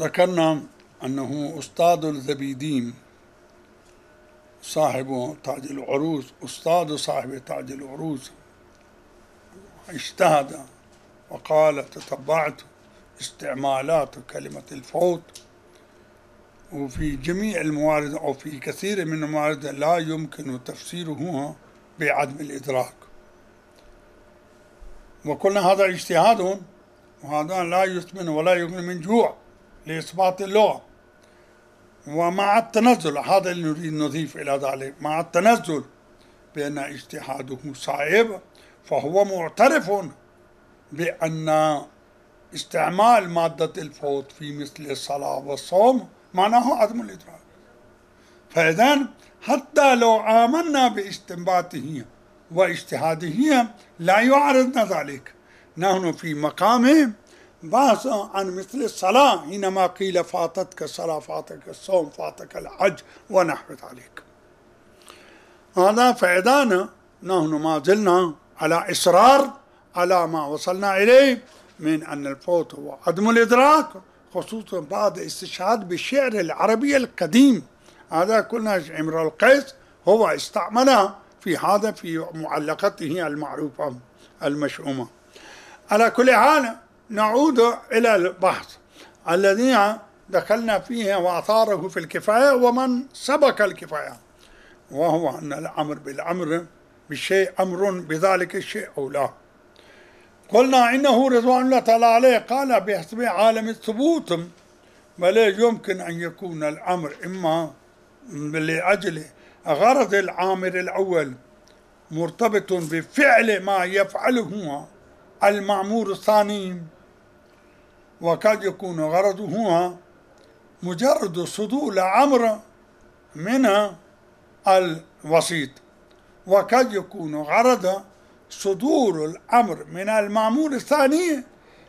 ذكرنا أنه أستاذ الزبيدين صاحب تاج العروس، أستاذ صاحب تاج العروس، اجتهد وقال: تتبعت استعمالات كلمة الفوت، وفي جميع الموارد أو في كثير من الموارد لا يمكن تفسيره بعدم الإدراك، وقلنا هذا اجتهاد، وهذا لا يسمن ولا يغني من جوع لإثبات اللغة. ومع التنزل، هذا اللي نريد نضيف إلى ذلك، مع التنزل بأن اجتهاده صعب، فهو معترف بأن استعمال مادة الفوت في مثل الصلاة والصوم معناه عدم الإدراك. فإذن حتى لو آمنا باستنباطه واجتهاده لا يعارضنا ذلك. نحن في مقام بحث عن مثل الصلاة، حينما قيل فاتتك الصلاة، فاتك الصوم، فاتك الحج ونحو ذلك. هذا فإذن نحن ما زلنا على إصرار على ما وصلنا إليه من أن الفوت هو عدم الإدراك، خصوصا بعد استشهاد بالشعر العربي القديم. هذا كنا امرؤ القيس هو استعملها في هذا في معلقته المعروفة المشؤومة. على كل حال نعود إلى البحث الذي دخلنا فيه وأثاره في الكفاية ومن سبق الكفاية، وهو أن الأمر بالأمر بالشيء أمر بذلك الشيء أو لا. قلنا إنه رضوان الله تعالى عليه قال بحسب عالم الثبوت، بل يمكن أن يكون الأمر إما لأجل غرض العامر الأول مرتبط بفعل ما يفعله المأمور الثاني، وقد يكون غرضه مجرد صدور الأمر من الوسيط، وقد يكون غرض صدور الأمر من المأمور الثاني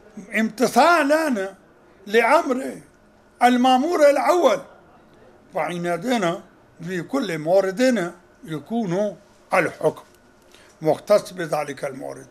امتثالا لأمر المأمور الأول، فعندنا في كل مورد يكون الحكم مختص بذلك المورد.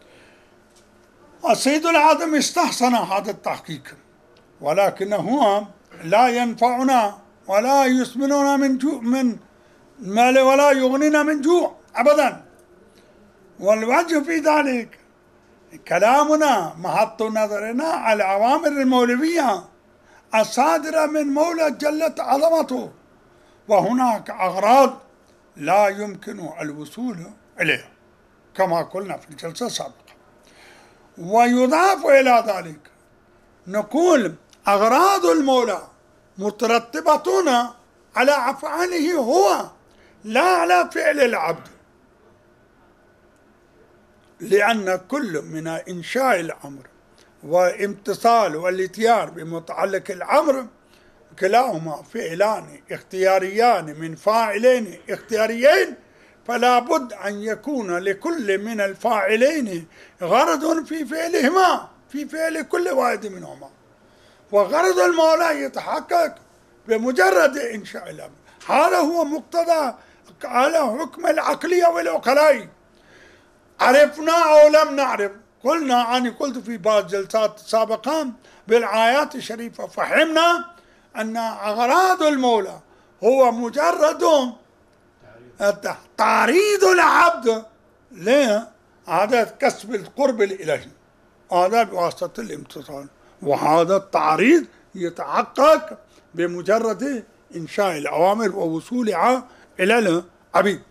السيد العظم استحسن هذا التحقيق، ولكنه لا ينفعنا ولا يسمننا من جوع من مال ولا يغنينا من جوع أبدا. والوجه في ذلك كلامنا محط نظرنا على الأوامر المولوية الصادرة من مولى جلت عظمته، وهناك أغراض لا يمكن الوصول إليها كما قلنا في الجلسة السابقة. ويضاف إلى ذلك نقول أغراض المولى مترتبة على أفعاله هو لا على فعل العبد، لأن كل من إنشاء الأمر وامتصال والاتيان بمتعلق الأمر كلاهما فعلان اختياريان من فاعلين اختياريين، فلا بد أن يكون لكل من الفاعلين غرض في فعلهما، في فعل كل واحد منهما، وغرض المولى يتحقق بمجرد إنشاء الأمر. هذا هو مقتضى على حكم العقلية والعقلاء. عرفنا أو لم نعرف، قلنا أنا قلت في بعض الجلسات السابقة بالآيات الشريفة فهمنا أن أغراض المولى هو مجرد تعريض العبد لهذا كسب القرب الإلهي، هذا بواسطة الامتثال، وهذا التعريض يتحقق بمجرد إنشاء الأوامر ووصولها إلى العبيد.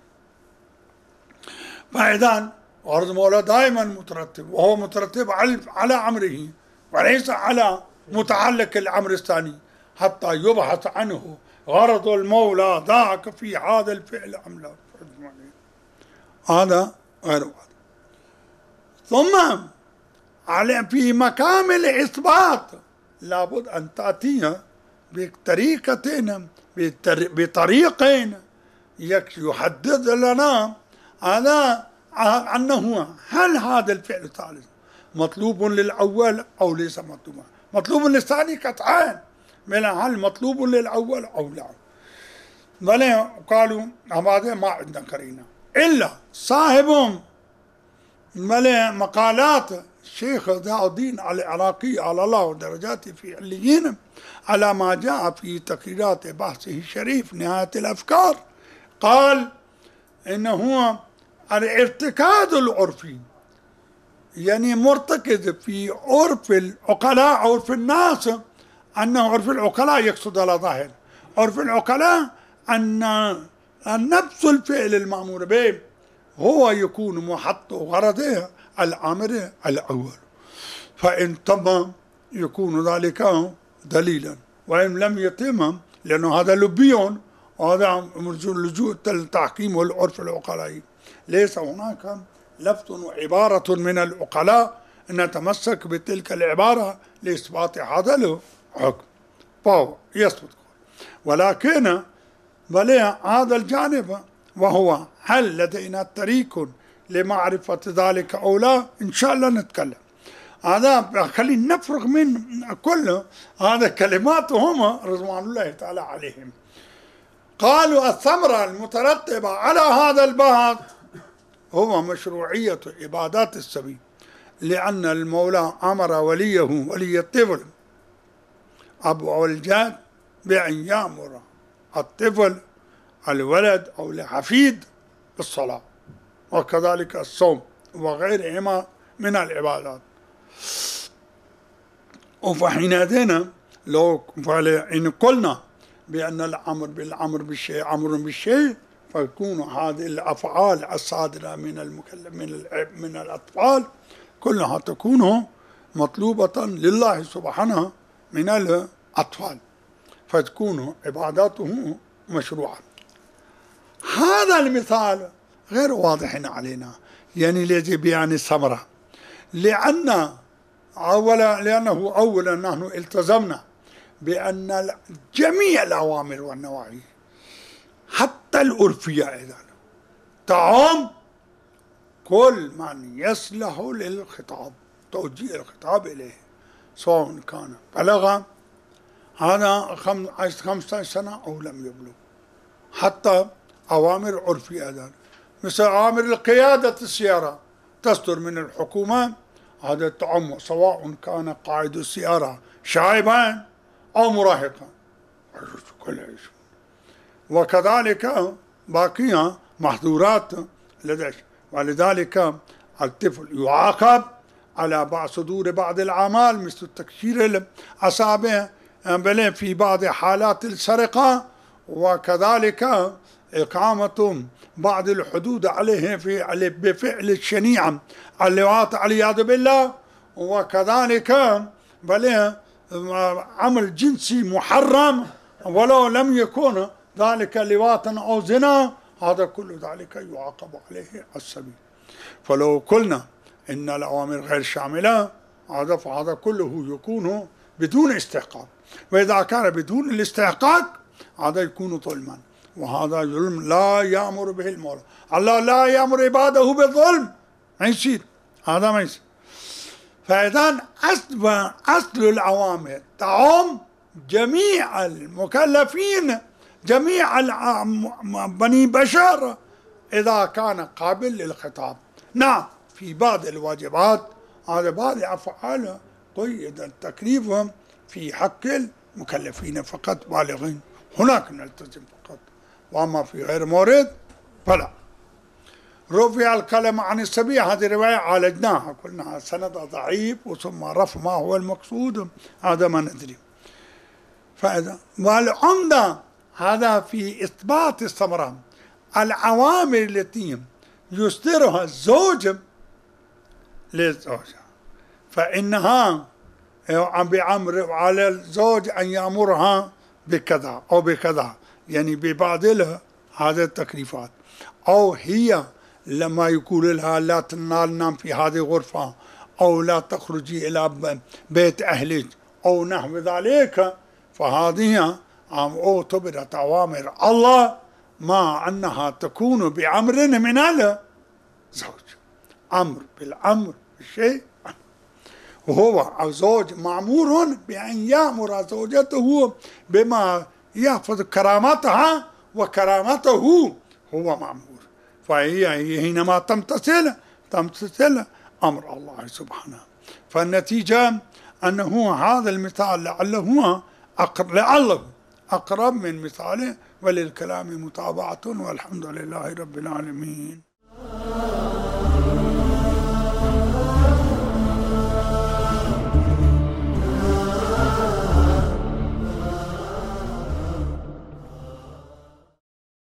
فإذا غرض المولى دائما مترتب، وهو مترتب على أمره وليس على متعلق الأمر الثاني، حتى يبحث عنه غرض المولى ذاك في هذا الفعل أم لا. هذا غير واضح. ثم في مقام الإثبات لابد أن تأتي بطريقتين بطريقين يحدد لنا هذا أنه هل هذا الفعل الثالث مطلوب للأول أو ليس مطلوبا. مطلوب للثاني قطعا، هل مطلوب للأول أو لا. بل قالوا هذا ما عندنا قرينة إلا صاحب مقالات الشيخ ضياء الدين العراقي على الله درجاته في عليين على ما جاء في تقريرات بحثه الشريف نهاية الأفكار، قال إنه هو الارتكاز العرفي، يعني مرتكز في عرف العقلاء، عرف الناس، أنه عرف العقلاء يقصد على ظاهر عرف العقلاء أن نفس الفعل المأمور به هو يكون محط غرضه الأمر الأول، فإن تم يكون ذلك دليلا، وإن لم يتم لأنه هذا لبي وهذا لجوء التحكيم والعرف العقلائي، ليس هناك لفظ وعبارة من العقلاء نتمسك بتلك العبارة لإثبات هذا الحكم فهو يثبت، ولكن بلى هذا الجانب وهو هل لدينا طريق لمعرفة ذلك أو لا، إن شاء الله نتكلم. هذا خلينا نفرغ من كل هذا كلماتهم رضوان الله تعالى عليهم. قالوا الثمرة المترتبة على هذا البحث هو مشروعية عبادات السبي، لأن المولى أمر وليه ولي الطفل أبو أو الجاد بأن يأمر الطفل الولد أو الحفيد بالصلاة، وكذلك الصوم وغيرهما من العبادات. وفحينئذ لو إن قلنا بأن الأمر بالشيء أمر بالشيء، فيكون هذه الأفعال الصادرة من المكلف من الأطفال كلها تكون مطلوبة لله سبحانه من الأطفال، فتكون عباداته مشروعة. هذا المثال غير واضح علينا، يعني يجب بيان الثمرة، لأنه أولا نحن التزمنا بأن جميع الأوامر والنواهي حتى العرفية أيضا تعم كل من يصلح للخطاب، توجيه الخطاب إليه، سواء كان بلغ هذا 15 سنة أو لم يبلغ، حتى أوامر عرفية أيضا، مثل أوامر القيادة السيارة تصدر من الحكومة، هذا تعم سواء كان قائد السيارة شايبا أو مراهقا، وكذلك باقية محظورات لديه. ولذلك الطفل يعاقب على صدور بعض الأعمال مثل تكسير الأصابع في بعض حالات السرقة، وكذلك إقامة بعض الحدود عليه بفعل الشنيع اللواط والعياذ بالله، وكذلك عمل جنسي محرم ولو لم يكن ذلك لواطا أو زنا، هذا كل ذلك يعاقب عليه السبيل. فلو قلنا إن الأوامر غير شاملة فهذا كله يكون بدون استحقاق، وإذا كان بدون الاستحقاق هذا يكون ظلما، وهذا ظلم لا يأمر به المولى. الله لا يأمر عباده بالظلم، ما يصير، هذا ما يصير. فإذا أصل الأوامر تعم جميع المكلفين، جميع بني بشر إذا كان قابل للخطاب. نعم في بعض الواجبات هذا بعض الأفعال قيد تكليفهم في حق المكلفين فقط بالغين، هناك نلتزم فقط، وأما في غير مورد فلا. رفع الكلام عن السبيع، هذه رواية عالجناها قلنا سند ضعيف، وثم رفع ما هو المقصود هذا ما ندري. فإذا والعمدة هذا في إثبات الثمرة، العوامل التي يصدرها الزوج للزوجة فإنها بأمر على الزوج أن يأمرها بكذا أو بكذا، يعني ببعض هذه التكليفات، أو هي لما يقول لها لا تنام في هذه الغرفة، أو لا تخرجي إلى بيت أهلك أو نحو ذلك، فهذه اعتبرت أوامر الله مع أنها تكون بأمر من الزوج، أمر بالأمر بالشيء، وهو الزوج مأمور بأن يأمر زوجته بما يحفظ كرامتها وكرامته، هو مأمور. فهي حينما تمتثل أمر الله سبحانه. فالنتيجة أنه هذا المثال لعله أقرب من مثاله، وللكلام متابعة، والحمد لله رب العالمين.